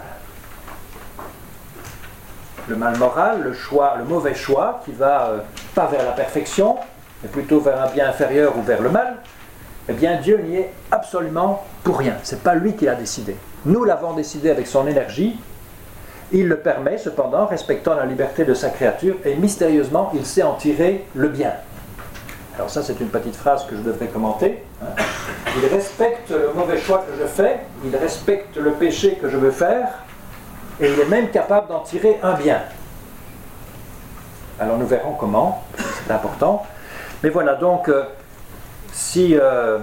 Le mal moral, le choix, le mauvais choix, qui va euh, pas vers la perfection, mais plutôt vers un bien inférieur ou vers le mal, eh bien Dieu n'y est absolument pour rien. Ce n'est pas lui qui l'a décidé. Nous l'avons décidé avec son énergie. Il le permet cependant, respectant la liberté de sa créature, et mystérieusement, il sait en tirer le bien. Alors ça, c'est une petite phrase que je devrais commenter. Hein. Il respecte le mauvais choix que je fais, il respecte le péché que je veux faire, et il est même capable d'en tirer un bien. Alors nous verrons comment, c'est important. Mais voilà, donc, euh, si euh,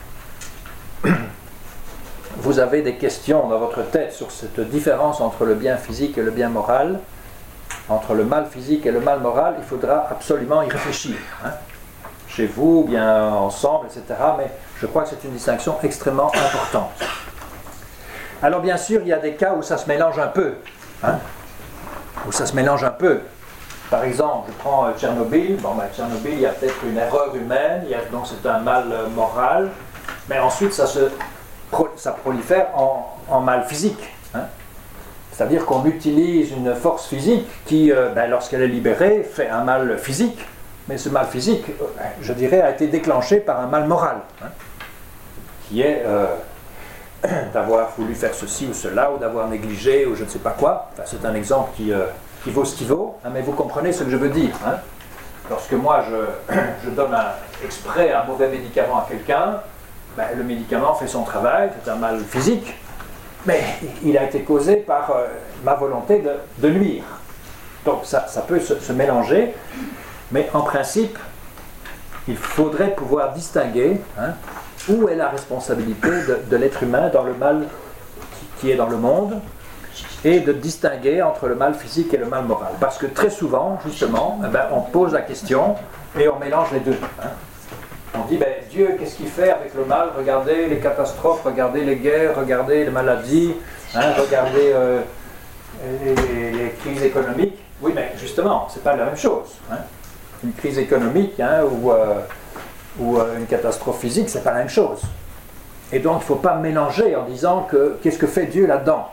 vous avez des questions dans votre tête sur cette différence entre le bien physique et le bien moral, entre le mal physique et le mal moral, il faudra absolument y réfléchir. Hein. Chez vous, bien ensemble, et cetera. Mais je crois que c'est une distinction extrêmement importante. Alors bien sûr, il y a des cas où ça se mélange un peu. Hein, où ça se mélange un peu. Par exemple, je prends euh, Tchernobyl. Bon, ben, Tchernobyl, il y a peut-être une erreur humaine, il y a, donc c'est un mal euh, moral. Mais ensuite, ça, se, ça prolifère en, en mal physique. Hein. C'est-à-dire qu'on utilise une force physique qui, euh, ben, lorsqu'elle est libérée, fait un mal physique. Mais ce mal physique, je dirais, a été déclenché par un mal moral, hein, qui est euh, d'avoir voulu faire ceci ou cela, ou d'avoir négligé, ou je ne sais pas quoi. Enfin, c'est un exemple qui, euh, qui vaut ce qu'il vaut, hein, mais vous comprenez ce que je veux dire. Hein. Lorsque moi, je, je donne un, exprès un mauvais médicament à quelqu'un, ben, le médicament fait son travail, c'est un mal physique, mais il a été causé par euh, ma volonté de, de nuire. Donc ça, ça peut se, se mélanger. Mais en principe, il faudrait pouvoir distinguer, hein, où est la responsabilité de, de l'être humain dans le mal qui, qui est dans le monde, et de distinguer entre le mal physique et le mal moral. Parce que très souvent, justement, eh ben, on pose la question et on mélange les deux. Hein. On dit, ben, Dieu, qu'est-ce qu'il fait avec le mal? Regardez les catastrophes, regardez les guerres, regardez les maladies, hein, regardez euh, les, les, les crises économiques. Oui, mais justement, c'est pas la même chose. Hein. Une crise économique, hein, ou, euh, ou euh, une catastrophe physique, c'est pas la même chose. Et donc il ne faut pas mélanger en disant que qu'est-ce que fait Dieu là-dedans?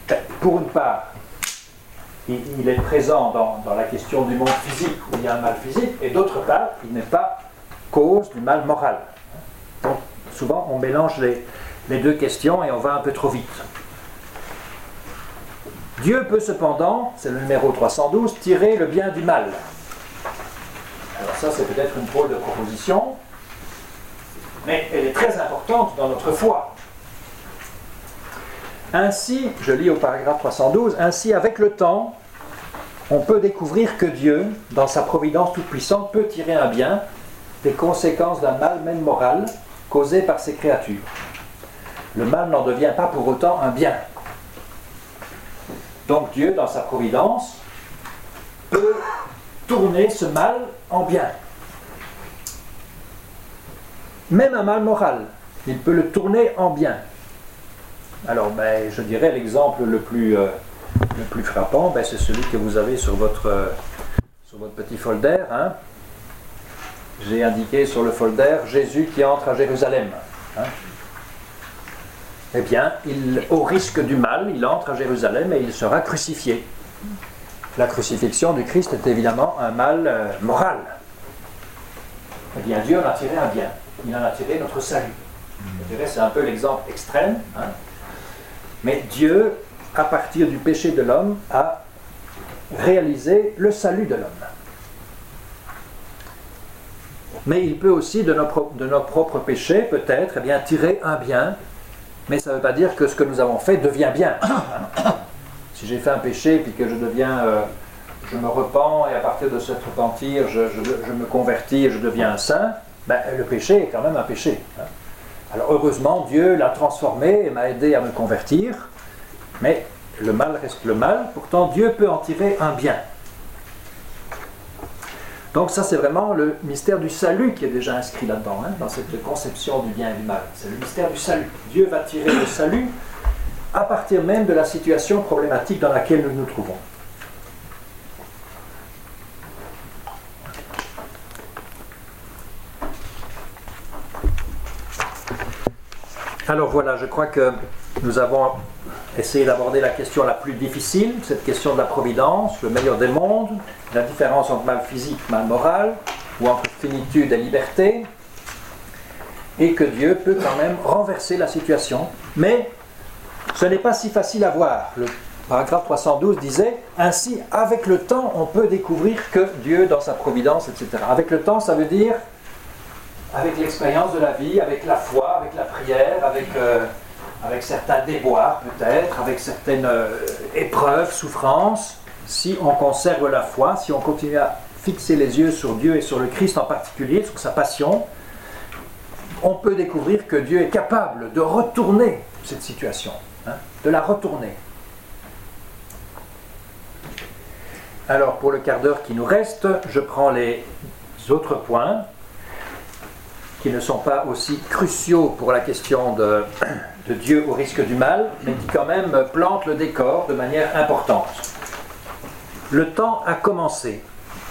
pour une part, il, il est présent dans, dans la question du monde physique où il y a un mal physique, et d'autre part, il n'est pas cause du mal moral. Donc, souvent, on mélange les, les deux questions et on va un peu trop vite. Dieu peut cependant, c'est le numéro trois cent douze, tirer le bien du mal. Alors ça, c'est peut-être une drôle de proposition, mais elle est très importante dans notre foi. Ainsi, je lis au paragraphe trois cent douze, ainsi avec le temps, on peut découvrir que Dieu, dans sa providence toute-puissante, peut tirer un bien des conséquences d'un mal même moral causé par ses créatures. Le mal n'en devient pas pour autant un bien. Donc Dieu, dans sa providence, peut tourner ce mal en bien. Même un mal moral, il peut le tourner en bien. Alors, ben, je dirais l'exemple le plus, euh, le plus frappant, ben, c'est celui que vous avez sur votre, euh, sur votre petit folder. Hein. J'ai indiqué sur le folder Jésus qui entre à Jérusalem. Hein. Eh bien, il, au risque du mal, il entre à Jérusalem et il sera crucifié. La crucifixion du Christ est évidemment un mal euh, moral. Eh bien, Dieu en a tiré un bien. Il en a tiré notre salut. Je dirais, c'est un peu l'exemple extrême. Hein. Mais Dieu, à partir du péché de l'homme, a réalisé le salut de l'homme. Mais il peut aussi, de nos, de nos propres péchés, peut-être, eh bien, tirer un bien. Mais ça ne veut pas dire que ce que nous avons fait devient bien. Si j'ai fait un péché et que je deviens, euh, je me repens et à partir de ce repentir, je, je, je me convertis et je deviens un saint, ben, le péché est quand même un péché. Hein. Alors heureusement, Dieu l'a transformé et m'a aidé à me convertir, mais le mal reste le mal, pourtant Dieu peut en tirer un bien. Donc ça c'est vraiment le mystère du salut qui est déjà inscrit là-dedans, hein, dans cette conception du bien et du mal. C'est le mystère du salut. Dieu va tirer le salut à partir même de la situation problématique dans laquelle nous nous trouvons. Alors voilà, je crois que nous avons essayé d'aborder la question la plus difficile, cette question de la providence, le meilleur des mondes, la différence entre mal physique et mal moral, ou entre finitude et liberté, et que Dieu peut quand même renverser la situation. Mais ce n'est pas si facile à voir. Le paragraphe trois cent douze disait « Ainsi, avec le temps, on peut découvrir que Dieu, dans sa providence, et cetera » Avec le temps, ça veut dire avec l'expérience de la vie, avec la foi, avec la prière, avec, euh, avec certains déboires peut-être, avec certaines euh, épreuves, souffrances. Si on conserve la foi, si on continue à fixer les yeux sur Dieu et sur le Christ en particulier, sur sa passion, on peut découvrir que Dieu est capable de retourner cette situation, hein, de la retourner. Alors pour le quart d'heure qui nous reste, je prends les autres points qui ne sont pas aussi cruciaux pour la question de, de Dieu au risque du mal, mais qui quand même plantent le décor de manière importante. Le temps a commencé.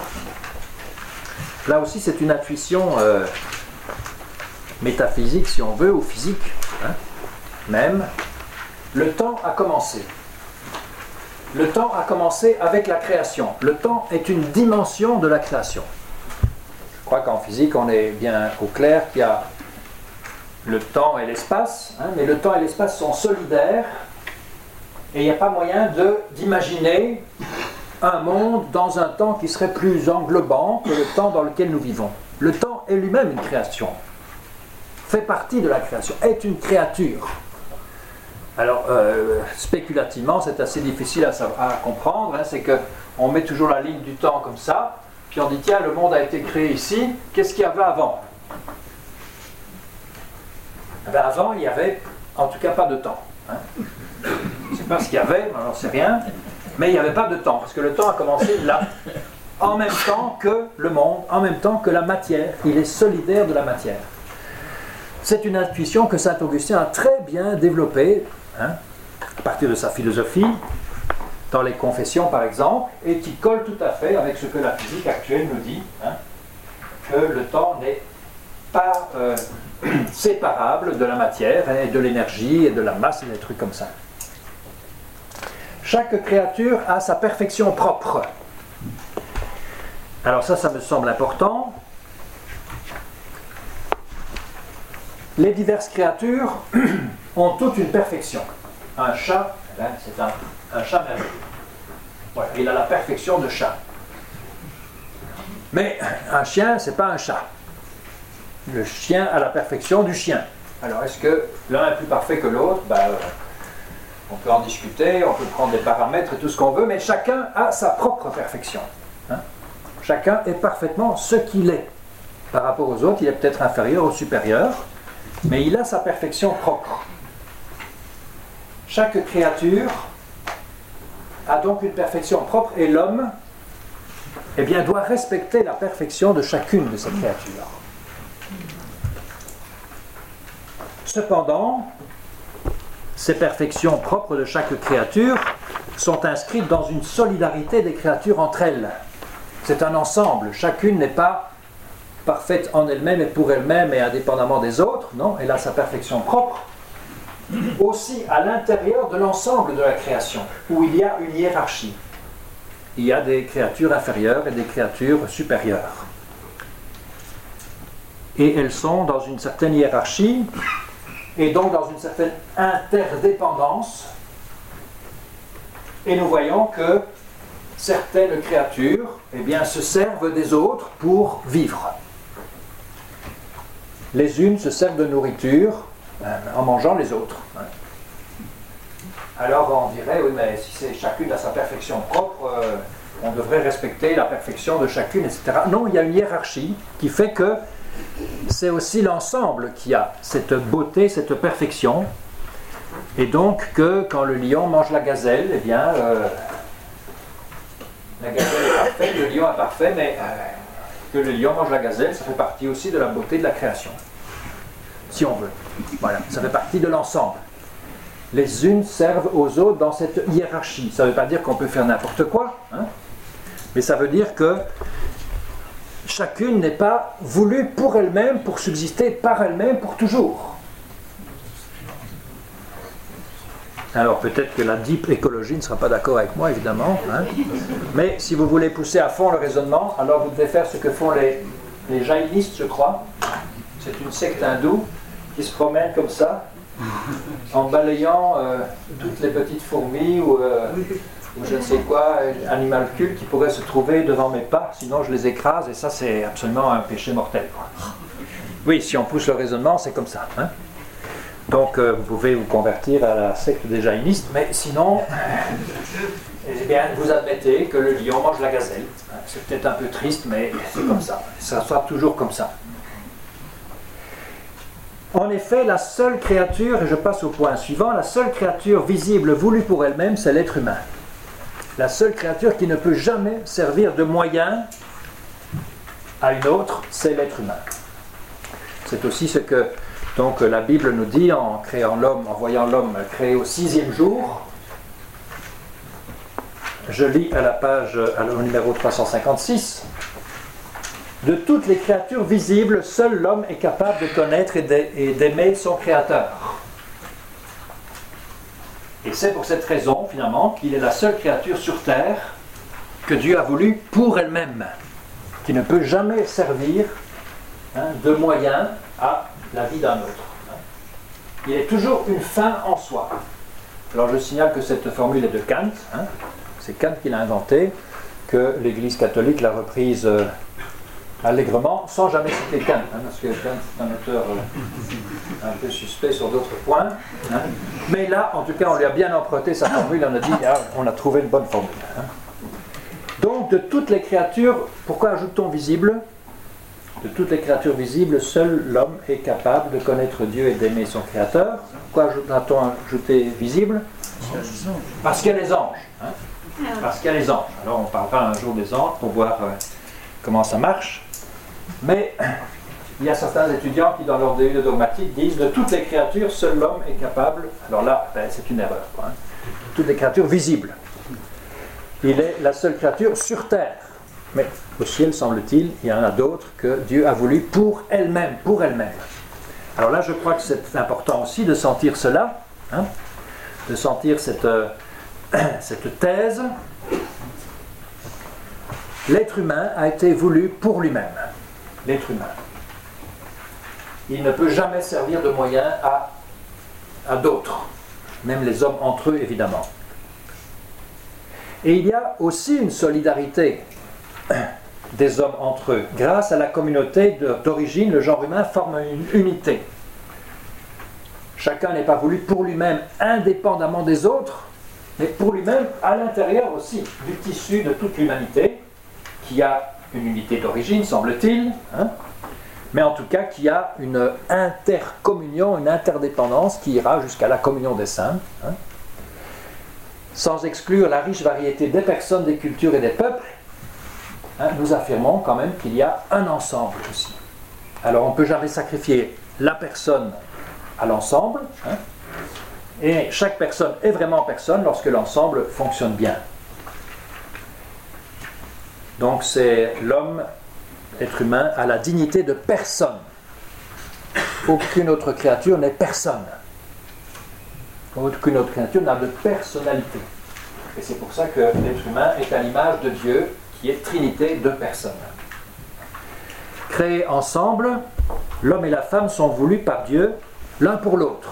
Là aussi, c'est une intuition euh, métaphysique, si on veut, ou physique, hein, même. Le temps a commencé. Le temps a commencé avec la création. Le temps est une dimension de la création. Je crois qu'en physique, on est bien au clair qu'il y a le temps et l'espace, hein, mais le temps et l'espace sont solidaires et il n'y a pas moyen de, d'imaginer un monde dans un temps qui serait plus englobant que le temps dans lequel nous vivons. Le temps est lui-même une création, fait partie de la création, est une créature. Alors, euh, spéculativement, c'est assez difficile à, savoir, à comprendre, hein, c'est qu'on met toujours la ligne du temps comme ça, puis on dit, tiens, le monde a été créé ici, qu'est-ce qu'il y avait avant? Eh bien, avant, il n'y avait en tout cas pas de temps. Hein. Je ne sais pas ce qu'il y avait, on n'en sait rien, mais il n'y avait pas de temps, parce que le temps a commencé là, en même temps que le monde, en même temps que la matière. Il est solidaire de la matière. C'est une intuition que saint Augustin a très bien développée, hein, à partir de sa philosophie, dans les confessions par exemple, et qui colle tout à fait avec ce que la physique actuelle nous dit, hein, que le temps n'est pas euh, séparable de la matière et de l'énergie et de la masse et des trucs comme ça. Chaque créature a sa perfection propre. Alors ça, ça me semble important. Les diverses créatures ont toutes une perfection. Un chat, eh ben, c'est un, un chat merveilleux. Ouais, il a la perfection de chat. Mais un chien, c'est pas un chat. Le chien a la perfection du chien. Alors, est-ce que l'un est plus parfait que l'autre? Ben, euh, on peut en discuter, on peut prendre des paramètres et tout ce qu'on veut, mais chacun a sa propre perfection. Hein? Chacun est parfaitement ce qu'il est. Par rapport aux autres, il est peut-être inférieur ou supérieur, mais il a sa perfection propre. Chaque créature a donc une perfection propre, et l'homme, eh bien, doit respecter la perfection de chacune de ces créatures. Cependant, ces perfections propres de chaque créature sont inscrites dans une solidarité des créatures entre elles. C'est un ensemble. Chacune n'est pas parfaite en elle-même et pour elle-même et indépendamment des autres. Non, elle a sa perfection propre. Aussi à l'intérieur de l'ensemble de la création, où il y a une hiérarchie. Il y a des créatures inférieures et des créatures supérieures. Et elles sont dans une certaine hiérarchie, et donc dans une certaine interdépendance. Et nous voyons que certaines créatures, eh bien, se servent des autres pour vivre. Les unes se servent de nourriture euh, en mangeant les autres. Alors on dirait, oui, mais si c'est chacune à sa perfection propre, euh, on devrait respecter la perfection de chacune, et cetera. Non, il y a une hiérarchie qui fait que c'est aussi l'ensemble qui a cette beauté, cette perfection. Et donc que quand le lion mange la gazelle, eh bien, euh, la gazelle est parfaite, le lion est parfait, mais euh, que le lion mange la gazelle, ça fait partie aussi de la beauté de la création. Si on veut. Voilà, ça fait partie de l'ensemble. Les unes servent aux autres dans cette hiérarchie. Ça ne veut pas dire qu'on peut faire n'importe quoi, hein, mais ça veut dire que chacune n'est pas voulue pour elle-même, pour subsister par elle-même pour toujours. Alors peut-être que la deep écologie ne sera pas d'accord avec moi, évidemment, hein, mais si vous voulez pousser à fond le raisonnement, alors vous devez faire ce que font les, les jaïnistes, je crois. C'est une secte hindoue qui se promène comme ça, en balayant euh, toutes les petites fourmis ou, euh, ou je ne sais quoi, animalcules qui pourraient se trouver devant mes pas, sinon je les écrase, et ça c'est absolument un péché mortel, quoi. Oui, si on pousse le raisonnement, c'est comme ça, hein. Donc euh, vous pouvez vous convertir à la secte des jaïnistes, mais sinon, eh bien, vous admettez que le lion mange la gazelle. C'est peut-être un peu triste, mais c'est comme ça. Ça sera toujours comme ça. En effet, la seule créature, et je passe au point suivant, la seule créature visible voulue pour elle-même, c'est l'être humain. La seule créature qui ne peut jamais servir de moyen à une autre, c'est l'être humain. C'est aussi ce que donc, la Bible nous dit en créant l'homme, en voyant l'homme créé au sixième jour. Je lis à la page, au numéro trois cent cinquante-six. De toutes les créatures visibles, seul l'homme est capable de connaître et d'aimer son Créateur. Et c'est pour cette raison, finalement, qu'il est la seule créature sur terre que Dieu a voulu pour elle-même, qui ne peut jamais servir, hein, de moyen à la vie d'un autre. Il est toujours une fin en soi. Alors je signale que cette formule est de Kant, hein, c'est Kant qui l'a inventée, que l'Église catholique l'a reprise euh, allègrement, sans jamais citer Kant, hein, parce que Kant est un auteur euh, un peu suspect sur d'autres points. Hein. Mais là, en tout cas, on lui a bien emprunté sa formule, on a dit, ah, on a trouvé une bonne formule. Hein. Donc, de toutes les créatures, pourquoi ajoute-t-on visible ? De toutes les créatures visibles, seul l'homme est capable de connaître Dieu et d'aimer son Créateur. Pourquoi a-t-on ajouté visible ? Parce qu'il y a les anges. Hein. Parce qu'il y a les anges. Alors, on parlera un jour des anges pour voir euh, comment ça marche. Mais il y a certains étudiants qui, dans leur D U de dogmatique, disent de toutes les créatures, seul l'homme est capable. Alors là, ben, c'est une erreur, quoi, hein. Toutes les créatures visibles. Il est la seule créature sur terre. Mais au ciel, semble-t-il, il y en a d'autres que Dieu a voulu pour elle-même, pour elle-même. Alors là, je crois que c'est important aussi de sentir cela, hein, de sentir cette, euh, cette thèse, l'être humain a été voulu pour lui-même. L'être humain. Il ne peut jamais servir de moyen à, à d'autres, même les hommes entre eux, évidemment. Et il y a aussi une solidarité des hommes entre eux. Grâce à la communauté d'origine, le genre humain forme une unité. Chacun n'est pas voulu pour lui-même indépendamment des autres, mais pour lui-même à l'intérieur aussi du tissu de toute l'humanité, qui a une unité d'origine, semble-t-il, hein, mais en tout cas qui a une intercommunion, une interdépendance qui ira jusqu'à la communion des saints, hein, sans exclure la riche variété des personnes, des cultures et des peuples. Hein, nous affirmons quand même qu'il y a un ensemble aussi. Alors on ne peut jamais sacrifier la personne à l'ensemble, hein, et chaque personne est vraiment personne lorsque l'ensemble fonctionne bien. Donc c'est l'homme, l'être humain, a la dignité de personne. Aucune autre créature n'est personne. Aucune autre créature n'a de personnalité. Et c'est pour ça que l'être humain est à l'image de Dieu, qui est trinité de personnes. Créés ensemble, l'homme et la femme sont voulus par Dieu l'un pour l'autre.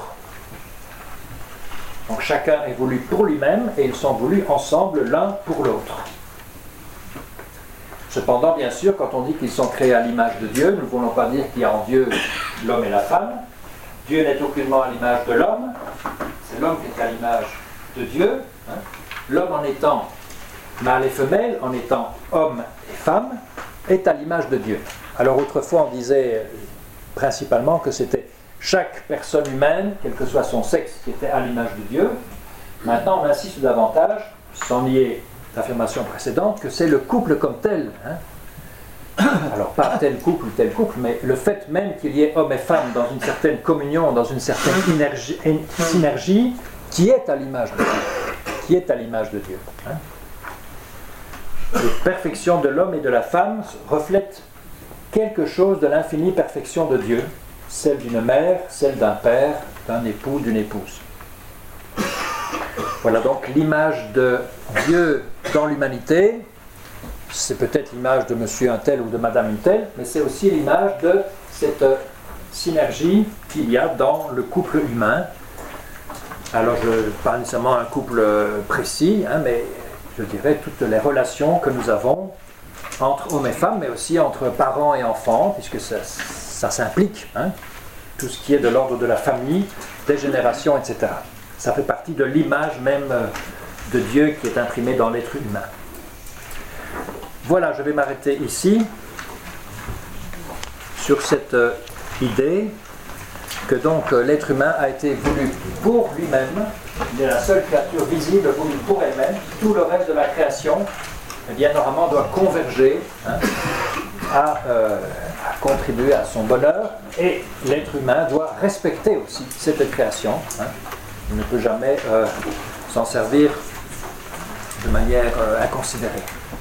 Donc chacun est voulu pour lui-même et ils sont voulus ensemble l'un pour l'autre. Cependant, bien sûr, quand on dit qu'ils sont créés à l'image de Dieu, nous ne voulons pas dire qu'il y a en Dieu l'homme et la femme. Dieu n'est aucunement à l'image de l'homme, c'est l'homme qui est à l'image de Dieu. Hein. L'homme en étant mâle et femelle, en étant homme et femme, est à l'image de Dieu. Alors autrefois on disait principalement que c'était chaque personne humaine, quel que soit son sexe, qui était à l'image de Dieu. Maintenant on insiste davantage, sans nier l'affirmation précédente, que c'est le couple comme tel. Hein. Alors pas tel couple ou tel couple, mais le fait même qu'il y ait homme et femme dans une certaine communion, dans une certaine énergie, synergie, qui est à l'image de Dieu. Qui est à l'image de Dieu. Hein. Les perfections de l'homme et de la femme reflètent quelque chose de l'infinie perfection de Dieu, celle d'une mère, celle d'un père, d'un époux, d'une épouse. Voilà donc l'image de Dieu dans l'humanité. C'est peut-être l'image de monsieur un tel ou de madame une telle, mais c'est aussi l'image de cette synergie qu'il y a dans le couple humain. Alors je ne parle pas nécessairement d'un couple précis, hein, mais je dirais toutes les relations que nous avons entre hommes et femmes, mais aussi entre parents et enfants, puisque ça, ça s'implique, hein, tout ce qui est de l'ordre de la famille, des générations, et cetera. Ça fait partie de l'image même de Dieu qui est imprimée dans l'être humain. Voilà, je vais m'arrêter ici sur cette euh, idée que donc euh, l'être humain a été voulu pour lui-même, il est la seule créature visible voulue pour elle-même, tout le reste de la création, eh bien normalement doit converger, hein, à, euh, à contribuer à son bonheur, et l'être humain doit respecter aussi cette création. Hein. Il ne peut jamais euh, s'en servir de manière euh, inconsidérée.